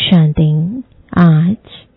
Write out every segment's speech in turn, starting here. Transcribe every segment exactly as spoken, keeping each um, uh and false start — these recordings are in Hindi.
शांति। आज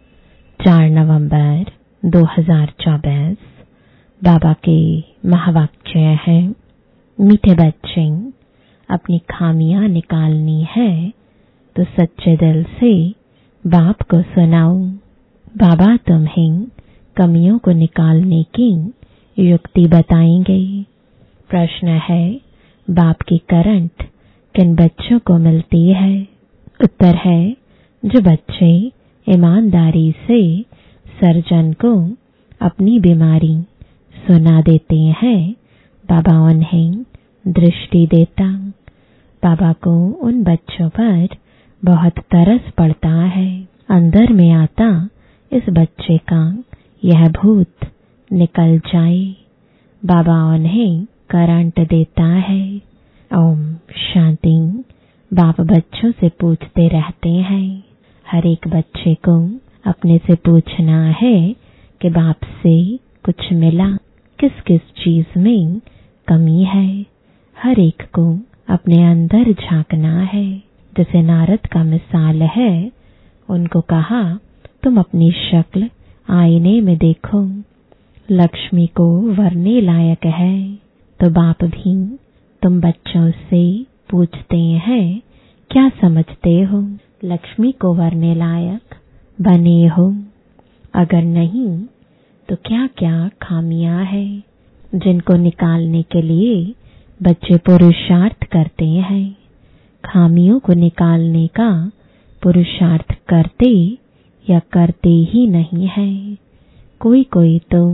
चार नवंबर दो हज़ार चौबीस बाबा के महावाक्य है, मीठे बच्चे, अपनी खामियां निकालनी है तो सच्चे दिल से बाप को सुनाओ। बाबा तुम्हें कमियों को निकालने की युक्ति बताएंगे। प्रश्न है, बाप की करंट किन बच्चों को मिलती है? उत्तर है, जो बच्चे ईमानदारी से सर्जन को अपनी बीमारी सुना देते हैं, बाबा उन्हें दृष्टि देता। बाबा को उन बच्चों पर बहुत तरस पड़ता है। अंदर में आता इस बच्चे का यह भूत निकल जाए। बाबा उन्हें करंट देता है। ओम शांति। बाप बच्चों से पूछते रहते हैं। हर एक बच्चे को अपने से पूछना है कि बाप से कुछ मिला, किस किस चीज में कमी है। हर एक को अपने अंदर झांकना है। जैसे नारद का मिसाल है, उनको कहा, तुम अपनी शक्ल आईने में देखो, लक्ष्मी को वरने लायक है। तो बाप भी तुम बच्चों से पूछते हैं, क्या समझते हो? लक्ष्मी को वरने लायक बने हो? अगर नहीं तो क्या क्या खामियां हैं जिनको निकालने के लिए बच्चे पुरुषार्थ करते हैं? खामियों को निकालने का पुरुषार्थ करते या करते ही नहीं है। कोई कोई तो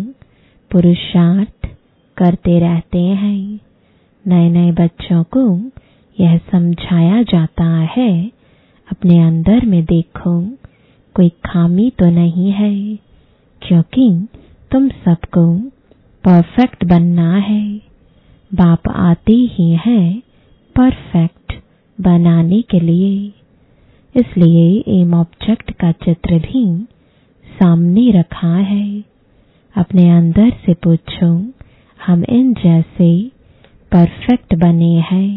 पुरुषार्थ करते रहते हैं। नए नए बच्चों को यह समझाया जाता है, अपने अंदर में देखो, कोई खामी तो नहीं है, क्योंकि तुम सबको परफेक्ट बनना है। बाप आते ही हैं परफेक्ट बनाने के लिए। इसलिए एम ऑब्जेक्ट का चित्र भी सामने रखा है। अपने अंदर से पूछो, हम इन जैसे परफेक्ट बने हैं।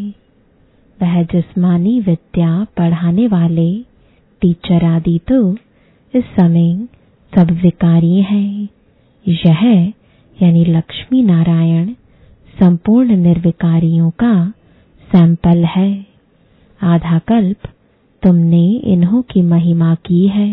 वह जिस्मानी विद्या पढ़ाने वाले टीचर आदि तो इस समय सब विकारी हैं। यह यानी लक्ष्मी नारायण संपूर्ण निर्विकारियों का सैंपल है। आधा कल्प तुमने इन्हों की महिमा की है,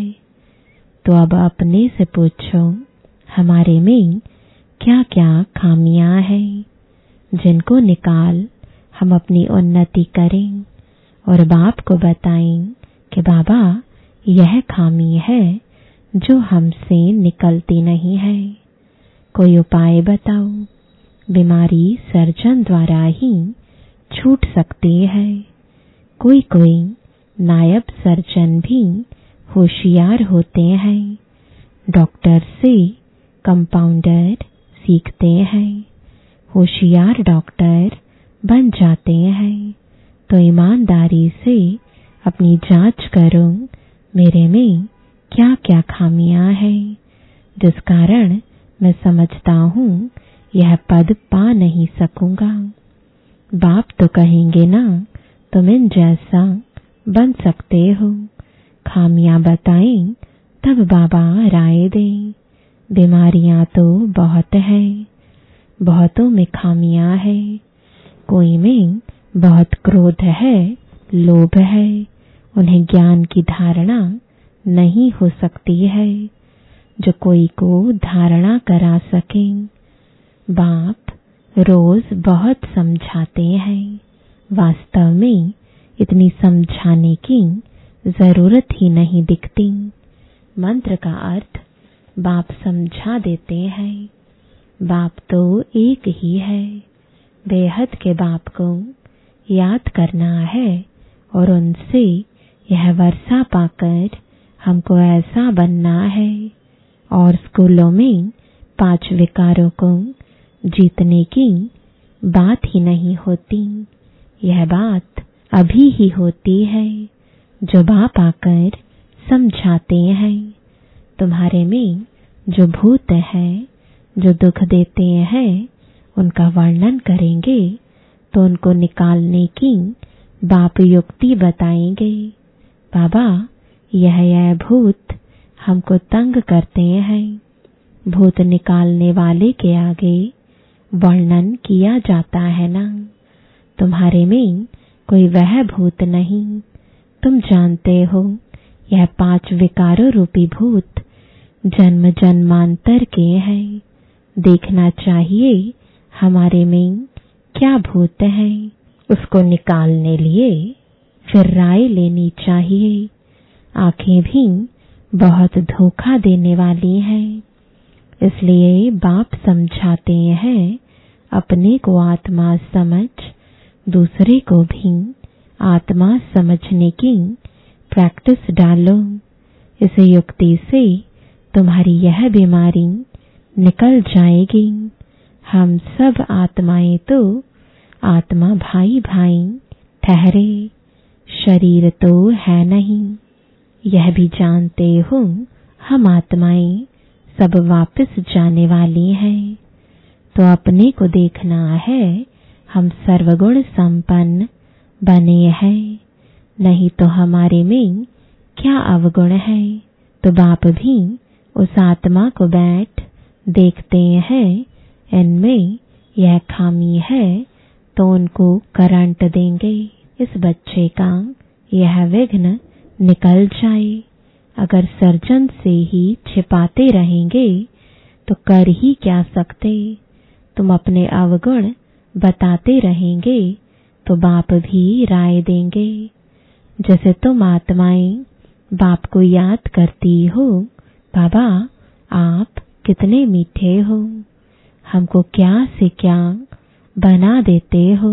तो अब अपने से पूछो, हमारे में क्या क्या खामियां हैं जिनको निकाल हम अपनी उन्नति करें और बाप को बताएं कि बाबा यह खामी है जो हमसे निकलती नहीं है। कोई उपाय बताओ। बीमारी सर्जन द्वारा ही छूट सकती है। कोई कोई नायब सर्जन भी होशियार होते हैं। डॉक्टर से कंपाउंडर सीखते हैं। होशियार डॉक्टर बन जाते हैं। तो ईमानदारी से अपनी जांच करो, मेरे में क्या क्या खामियां हैं जिस कारण मैं समझता हूँ यह पद पा नहीं सकूंगा। बाप तो कहेंगे ना, तुम इन जैसा बन सकते हो। खामियां बताएं तब बाबा राय दें। बीमारियां तो बहुत हैं, बहुतों में खामियां हैं। कोई में बहुत क्रोध है, लोभ है, उन्हें ज्ञान की धारणा नहीं हो सकती है जो कोई को धारणा करा सके। बाप रोज बहुत समझाते हैं। वास्तव में इतनी समझाने की जरूरत ही नहीं दिखती। मंत्र का अर्थ बाप समझा देते हैं। बाप तो एक ही है। बेहद के बाप को याद करना है और उनसे यह वर्षा पाकर हमको ऐसा बनना है। और स्कूलों में पांच विकारों को जीतने की बात ही नहीं होती। यह बात अभी ही होती है जो बाप आकर समझाते हैं। तुम्हारे में जो भूत है, जो दुख देते हैं, उनका वर्णन करेंगे तो उनको निकालने की बाप युक्ति बताएंगे। बाबा यह यह भूत हमको तंग करते हैं। भूत निकालने वाले के आगे वर्णन किया जाता है ना, तुम्हारे में कोई वह भूत नहीं। तुम जानते हो यह पांच विकारों रूपी भूत जन्म जन्मांतर के हैं। देखना चाहिए हमारे में क्या भूत है, उसको निकालने लिए फिर राय लेनी चाहिए। आंखें भी बहुत धोखा देने वाली हैं, इसलिए बाप समझाते हैं अपने को आत्मा समझ दूसरे को भी आत्मा समझने की प्रैक्टिस डालो। इस युक्ति से तुम्हारी यह बीमारी निकल जाएगी। हम सब आत्माएं तो आत्मा भाई भाई ठहरे, शरीर तो है नहीं। यह भी जानते हो हम आत्माएं सब वापस जाने वाली हैं। तो अपने को देखना है हम सर्वगुण संपन्न बने हैं, नहीं तो हमारे में क्या अवगुण है। तो बाप भी उस आत्मा को बैठ देखते हैं, इनमें यह खामी है तो उनको करंट देंगे। इस बच्चे का यह विघ्न निकल जाए। अगर सर्जन से ही छिपाते रहेंगे तो कर ही क्या सकते। तुम अपने अवगुण बताते रहेंगे तो बाप भी राय देंगे। जैसे तुम आत्माएं बाप को याद करती हो, बाबा आप कितने मीठे हो, हमको क्या से क्या बना देते हो।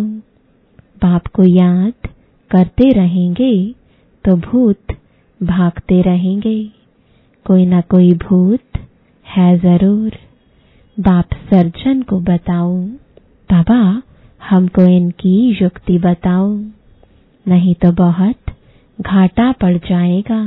बाप को याद करते रहेंगे तो भूत भागते रहेंगे। कोई ना कोई भूत है जरूर। बाप सर्जन को बताओ, बाबा हमको इनकी युक्ति बताओ, नहीं तो बहुत घाटा पड़ जाएगा।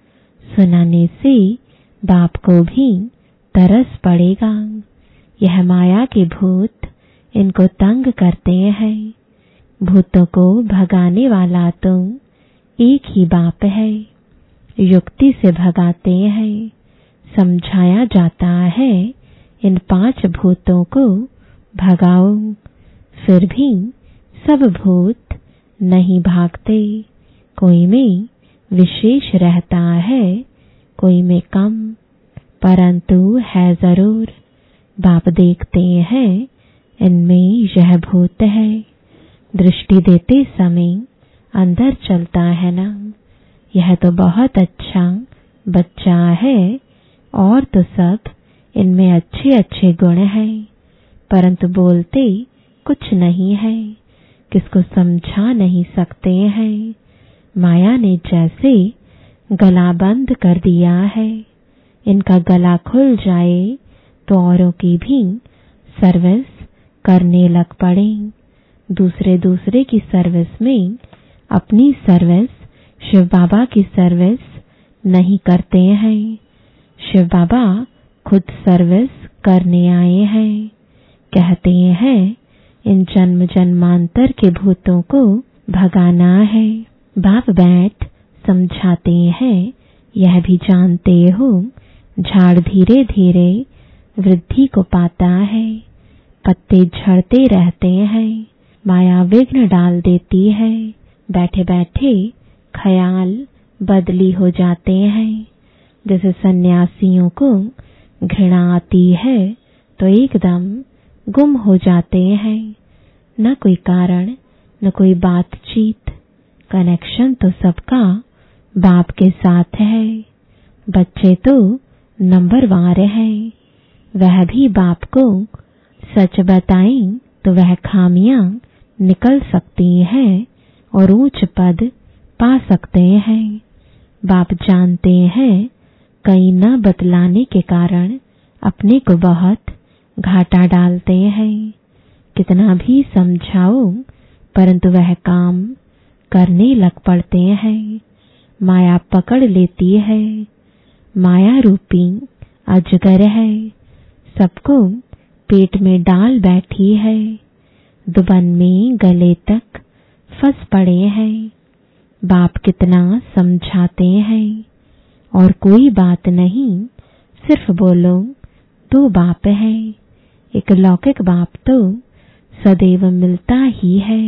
सुनाने से बाप को भी तरस पड़ेगा। यह माया के भूत इनको तंग करते हैं। भूतों को भगाने वाला तो एक ही बाप है। युक्ति से भगाते हैं। समझाया जाता है इन पांच भूतों को भगाओ, फिर भी सब भूत नहीं भागते। कोई में विशेष रहता है, कोई में कम, परंतु है जरूर। बाप देखते हैं इनमें यह भूत है। दृष्टि देते समय अंदर चलता है ना, यह तो बहुत अच्छा बच्चा है और तो सब इनमें अच्छे अच्छे गुण हैं, परंतु बोलते कुछ नहीं है, किसको समझा नहीं सकते हैं। माया ने जैसे गला बंद कर दिया है, इनका गला खुल जाए तो औरों की भी सर्विस करने लग पड़े। दूसरे दूसरे की सर्विस में अपनी सर्विस शिव बाबा की सर्विस नहीं करते हैं। शिव बाबा खुद सर्विस करने आए हैं। कहते हैं इन जन्म जन्मांतर के भूतों को भगाना है। बाप बैठ समझाते हैं, यह भी जानते हो झाड़ धीरे धीरे वृद्धि को पाता है। पत्ते झड़ते रहते हैं, माया विघ्न डाल देती है। बैठे बैठे ख्याल बदली हो जाते हैं। जैसे सन्यासियों को घृणा आती है तो एकदम गुम हो जाते हैं, न कोई कारण न कोई बातचीत। कनेक्शन तो सबका बाप के साथ है। बच्चे तो नंबरवार हैं, वह भी बाप को सच बताएं तो वह खामियां निकल सकती हैं और ऊंच पद पा सकते हैं। बाप जानते हैं कहीं न बतलाने के कारण अपने को बहुत घाटा डालते हैं। कितना भी समझाओ परंतु वह काम करने लग पड़ते हैं। माया पकड़ लेती है। माया रूपी अजगर है, सबको पेट में डाल बैठी है। दुबन में गले तक फंस पड़े हैं। बाप कितना समझाते हैं, और कोई बात नहीं, सिर्फ बोलो दो बाप है। एक लौकिक बाप तो सदैव मिलता ही है,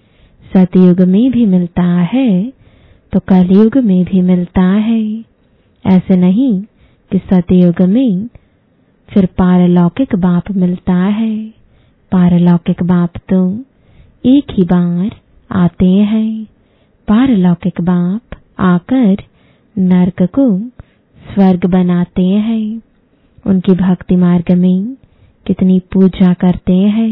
सतयुग में भी मिलता है तो कलयुग में भी मिलता है। ऐसे नहीं कि सतयुग में फिर पारलौकिक बाप मिलता है। पारलौकिक बाप तो एक ही बार आते हैं। पारलौकिक बाप आकर नरक को स्वर्ग बनाते हैं। उनकी भक्ति मार्ग में कितनी पूजा करते हैं,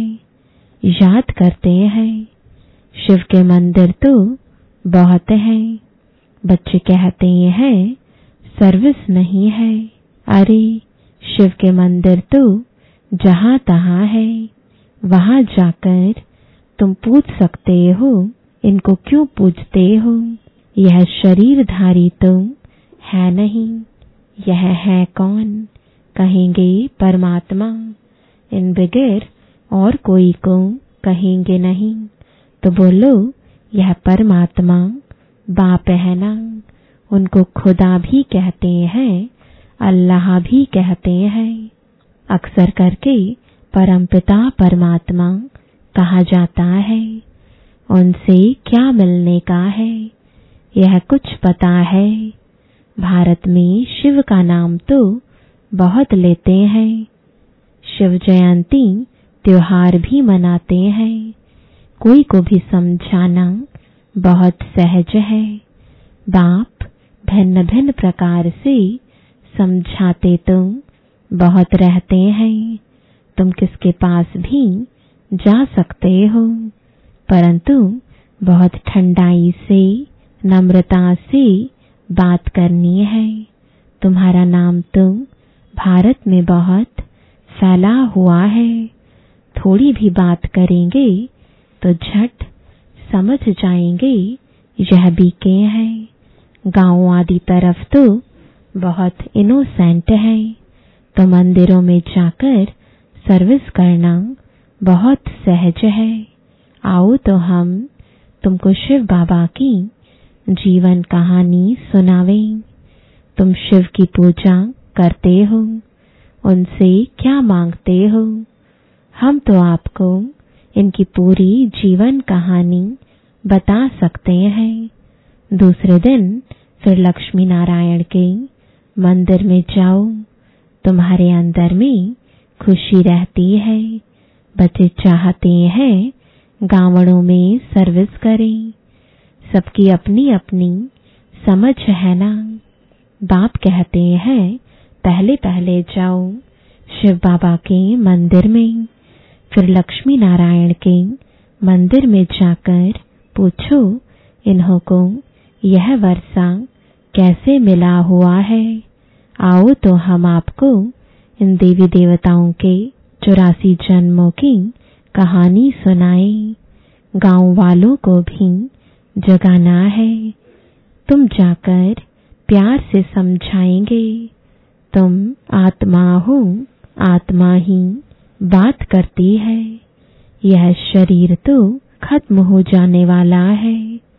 याद करते हैं। शिव के मंदिर तो बहुत हैं। बच्चे कहते हैं सर्विस नहीं है। अरे शिव के मंदिर तो जहां तहां है, वहां जाकर तुम पूछ सकते हो इनको क्यों पूजते हो। यह शरीरधारी तो है नहीं, यह है कौन, कहेंगे परमात्मा। इन बगैर और कोई को कहेंगे नहीं तो बोलो यह परमात्मा बाप है ना। उनको खुदा भी कहते हैं, अल्लाह भी कहते हैं। अक्सर करके परमपिता परमात्मा कहा जाता है। उनसे क्या मिलने का है यह कुछ पता है। भारत में शिव का नाम तो बहुत लेते हैं। शिव जयंती त्योहार भी मनाते हैं। कोई को भी समझाना बहुत सहज है। बाप भिन्न भिन्न प्रकार से समझाते तो बहुत रहते हैं। तुम किसके पास भी जा सकते हो, परंतु बहुत ठंडाई से, नम्रता से बात करनी है। तुम्हारा नाम तो भारत में बहुत फैला हुआ है। थोड़ी भी बात करेंगे तो झट समझ जाएंगे यह बीके हैं। गांव आदि तरफ तो बहुत इनोसेंट है, तो मंदिरों में जाकर सर्विस करना बहुत सहज है। आओ तो हम तुमको शिव बाबा की जीवन कहानी सुनावें। तुम शिव की पूजा करते हो, उनसे क्या मांगते हो? हम तो आपको इनकी पूरी जीवन कहानी बता सकते हैं। दूसरे दिन फिर लक्ष्मी नारायण के मंदिर में जाओ। तुम्हारे अंदर में खुशी रहती है। बच्चे चाहते हैं गांवों में सर्विस करें। सबकी अपनी अपनी समझ है ना। बाप कहते हैं पहले पहले जाओ शिव बाबा के मंदिर में, फिर लक्ष्मी नारायण के मंदिर में जाकर पूछो इन्हों को यह वर्षा कैसे मिला हुआ है। आओ तो हम आपको इन देवी देवताओं के चौरासी जन्मों की कहानी सुनाएं। गांव वालों को भी जगाना है। तुम जाकर प्यार से समझाएंगे। तुम आत्मा हो, आत्मा ही बात करती है। यह शरीर तो खत्म हो जाने वाला है।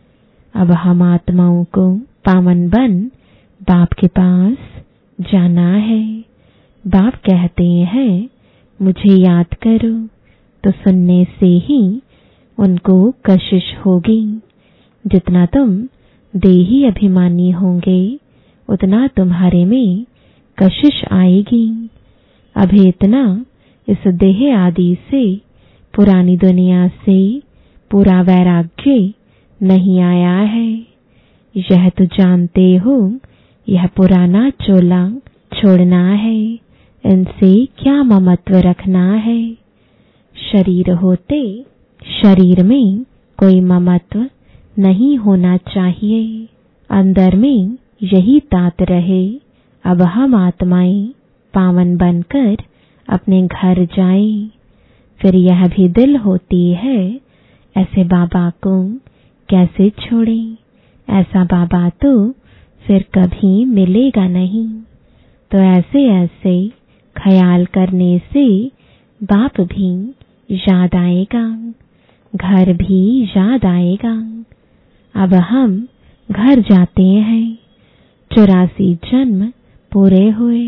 अब हम आत्माओं को पावन बन बाप के पास जाना है। बाप कहते हैं मुझे याद करो, तो सुनने से ही उनको कशिश होगी। जितना तुम देही अभिमानी होंगे उतना तुम्हारे में कशिश आएगी। अभी इतना इस देह आदि से, पुरानी दुनिया से पूरा वैराग्य नहीं आया है। यह तो जानते हो यह पुराना चोला छोड़ना है। इनसे क्या ममत्व रखना है। शरीर होते शरीर में कोई ममत्व नहीं होना चाहिए। अंदर में यही तात रहे। अब हम आत्माएं पावन बनकर अपने घर जाएं। फिर यह भी दिल होती है ऐसे बाबा को कैसे छोड़ें। ऐसा बाबा तो फिर कभी मिलेगा नहीं। तो ऐसे ऐसे ख्याल करने से बाप भी याद आएगा, घर भी याद आएगा। अब हम घर जाते हैं। चौरासी जन्म पूरे हुए।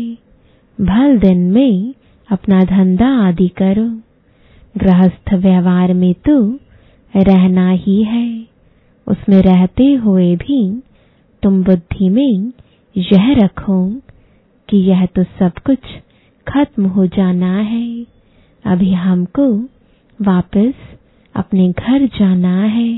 भल दिन में अपना धंधा आदि करो। गृहस्थ व्यवहार में तो रहना ही है। उसमें रहते हुए भी तुम बुद्धि में यह रखो कि यह तो सब कुछ खत्म हो जाना है। अभी हमको वापस अपने घर जाना है।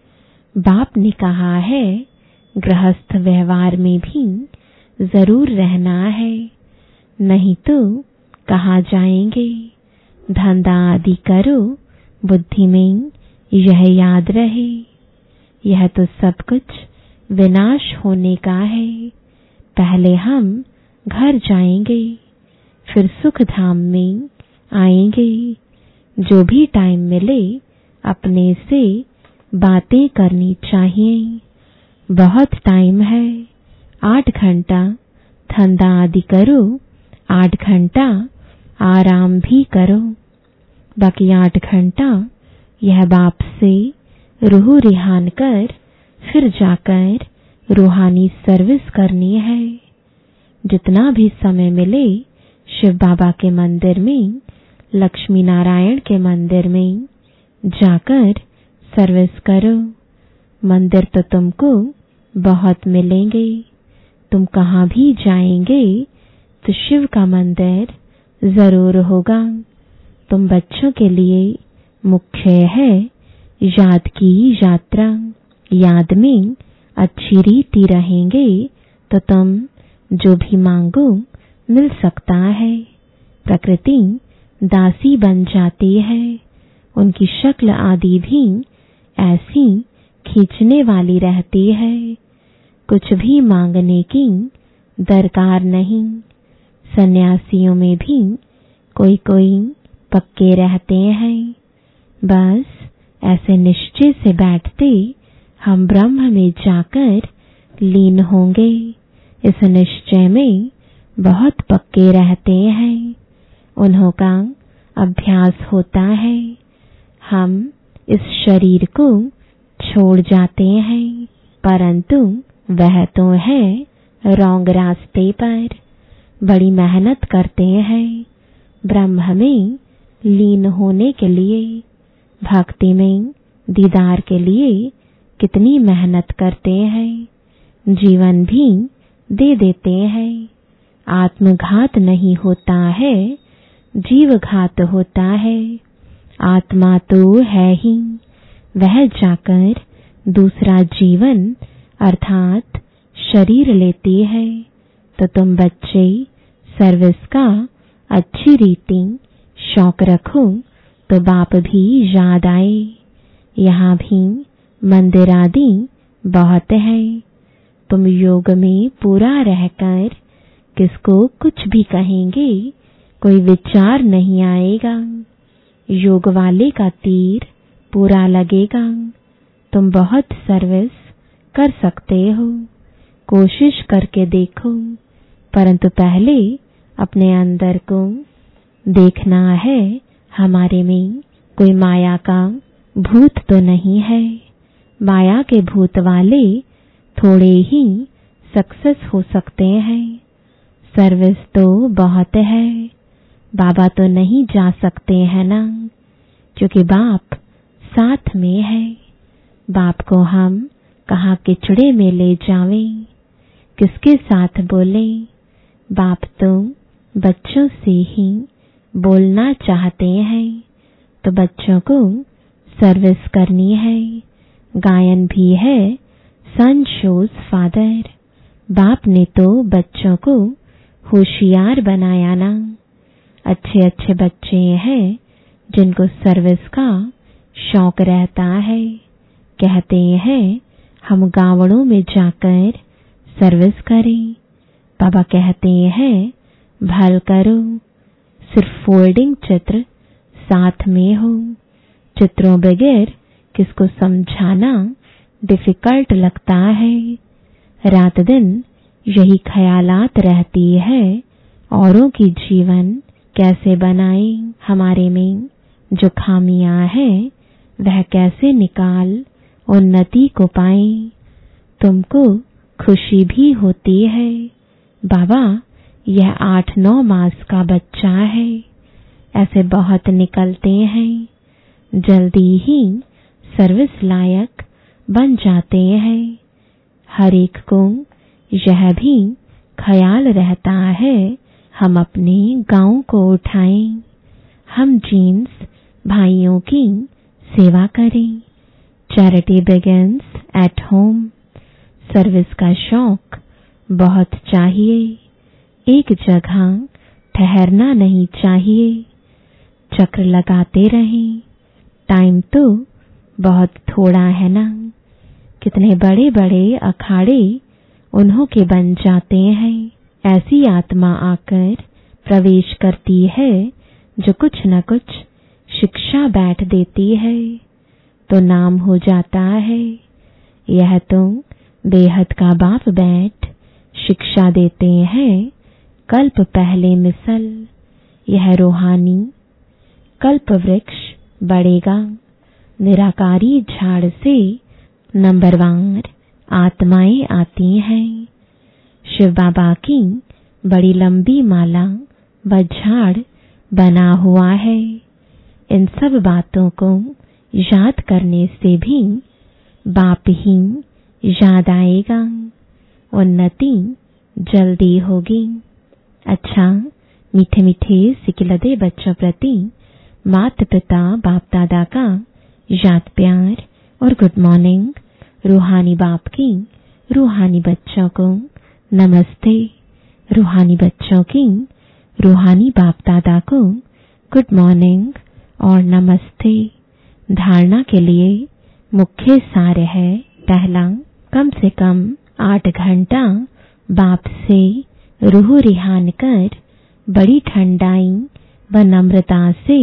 बाप ने कहा है गृहस्थ व्यवहार में भी जरूर रहना है, नहीं तो कहाँ जाएंगे। धंधा आदि करो, बुद्धि में यह याद रहे यह तो सब कुछ विनाश होने का है। पहले हम घर जाएंगे, फिर सुख धाम में आएंगे। जो भी टाइम मिले अपने से बातें करनी चाहिए। बहुत टाइम है, आठ घंटा धंधा आदि करो, आठ घंटा आराम भी करो। बाकी आठ घंटा यह बाप से रूह रिहान कर फिर जाकर रूहानी सर्विस करनी है। जितना भी समय मिले शिव बाबा के मंदिर में, लक्ष्मी नारायण के मंदिर में जाकर सर्विस करो। मंदिर तो तुमको बहुत मिलेंगे। तुम कहाँ भी जाएंगे तो शिव का मंदिर जरूर होगा। तुम बच्चों के लिए मुख्य है याद की यात्रा। याद में अच्छी रीति रहेंगे तो तुम जो भी मांगो मिल सकता है। प्रकृति दासी बन जाती है। उनकी शक्ल आदि भी ऐसी खींचने वाली रहती है। कुछ भी मांगने की दरकार नहीं। सन्यासियों में भी कोई कोई पक्के रहते हैं। बस ऐसे निश्चय से बैठते हम ब्रह्म में जाकर लीन होंगे। इस निश्चय में बहुत पक्के रहते हैं। उन्हों का अभ्यास होता है। हम इस शरीर को छोड़ जाते हैं, परंतु वह तो है रॉन्ग रास्ते पर। बड़ी मेहनत करते हैं ब्रह्म में लीन होने के लिए। भक्ति में दीदार के लिए कितनी मेहनत करते हैं, जीवन भी दे देते हैं। आत्मघात नहीं होता है, जीवघात होता है। आत्मा तो है ही, वह जाकर दूसरा जीवन अर्थात शरीर लेती है। तो तुम बच्चे सर्विस का अच्छी रीति शौक रखो तो बाप भी याद आए। यहाँ भी मंदिर आदि बहुत है। तुम योग में पूरा रहकर किसको कुछ भी कहेंगे कोई विचार नहीं आएगा। योग वाले का तीर पूरा लगेगा। तुम बहुत सर्विस कर सकते हो, कोशिश करके देखो। परंतु पहले अपने अंदर को देखना है, हमारे में कोई माया का भूत तो नहीं है। माया के भूत वाले थोड़े ही सक्सेस हो सकते हैं। सर्विस तो बहुत है। बाबा तो नहीं जा सकते हैं ना, क्योंकि बाप साथ में है। बाप को हम कहाँ किचड़े में ले जावें, किसके साथ बोले। बाप तो बच्चों से ही बोलना चाहते हैं, तो बच्चों को सर्विस करनी है। गायन भी है सन शोज फादर। बाप ने तो बच्चों को होशियार बनाया ना। अच्छे अच्छे बच्चे हैं जिनको सर्विस का शौक रहता है। कहते हैं हम गांवों में जाकर सर्विस करें। बाबा कहते हैं भल करो। सिर्फ फोल्डिंग चित्र साथ में हो। चित्रों बगैर किसको समझाना डिफिकल्ट लगता है। रात दिन यही ख्यालात रहती है, औरों की जीवन कैसे बनाए। हमारे में जो खामियां हैं वह कैसे निकाल उन्नति को पाए। तुमको खुशी भी होती है। बाबा, यह आठ नौ मास का बच्चा है। ऐसे बहुत निकलते हैं, जल्दी ही सर्विस लायक बन जाते हैं। हर एक को यह भी ख्याल रहता है हम अपने गांव को उठाएं, हम जीन्स भाइयों की सेवा करें। Charity begins at home. Service का शौक बहुत चाहिए, एक जगह ठहरना नहीं चाहिए। चक्र लगाते रहें। टाइम तो बहुत थोड़ा है ना। कितने बड़े बड़े अखाड़े उन्हों के बन जाते हैं। ऐसी आत्मा आकर प्रवेश करती है जो कुछ न कुछ शिक्षा बैठ देती है, तो नाम हो जाता है। यह तो बेहद का बाप बैठ शिक्षा देते हैं। कल्प पहले मिसल, यह रूहानी कल्प वृक्ष बढ़ेगा। निराकारी झाड़ से नंबरवार आत्माएं आती हैं। शिव बाबा की बड़ी लंबी माला व झाड़ बना हुआ है। इन सब बातों को याद करने से भी बाप ही याद आएगा, उन्नति जल्दी होगी। अच्छा, मीठे मीठे सिकिलदे बच्चों प्रति माता पिता बाप दादा का याद प्यार और गुड मॉर्निंग। रूहानी बाप की रूहानी बच्चों को नमस्ते। रूहानी बच्चों की रूहानी बाप दादा को गुड मॉर्निंग और नमस्ते। धारणा के लिए मुख्य सार है, पहला, कम से कम आठ घंटा बाप से रूह रिहान कर बड़ी ठंडाई व नम्रता से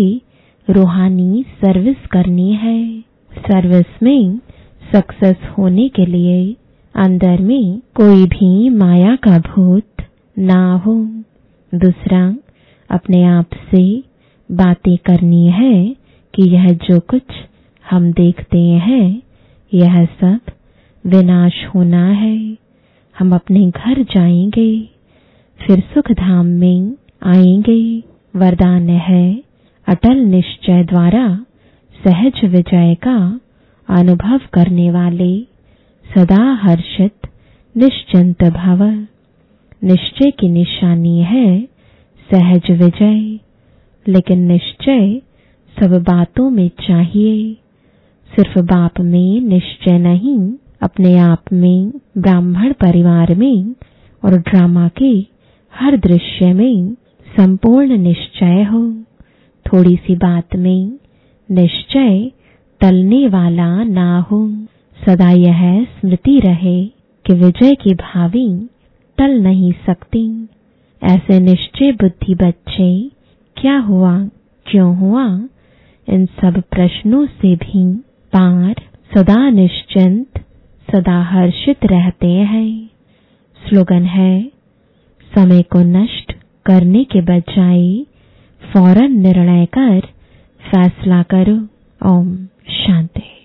रूहानी सर्विस करनी है। सर्विस में सक्सेस होने के लिए अंदर में कोई भी माया का भूत ना हो। दूसरा, अपने आप से बातें करनी है कि यह जो कुछ हम देखते हैं यह सब विनाश होना है। हम अपने घर जाएंगे, फिर सुख धाम में आएंगे। वरदान है, अटल निश्चय द्वारा सहज विजय का अनुभव करने वाले सदा हर्षित निश्चिंत भव। निश्चय की निशानी है सहज विजय, लेकिन निश्चय सब बातों में चाहिए। सिर्फ बाप में निश्चय नहीं, अपने आप में, ब्राह्मण परिवार में और ड्रामा के हर दृश्य में संपूर्ण निश्चय हो। थोड़ी सी बात में निश्चय टलने वाला ना हो। सदा यह स्मृति रहे कि विजय की भावी टल नहीं सकती। ऐसे निश्चय बुद्धि बच्चे क्या हुआ, क्यों हुआ, इन सब प्रश्नों से भी पार सदा निश्चिंत, सदा हर्षित रहते हैं। स्लोगन है, समय को नष्ट करने के बजाय फौरन निर्णय कर फैसला करो। ओम शांति।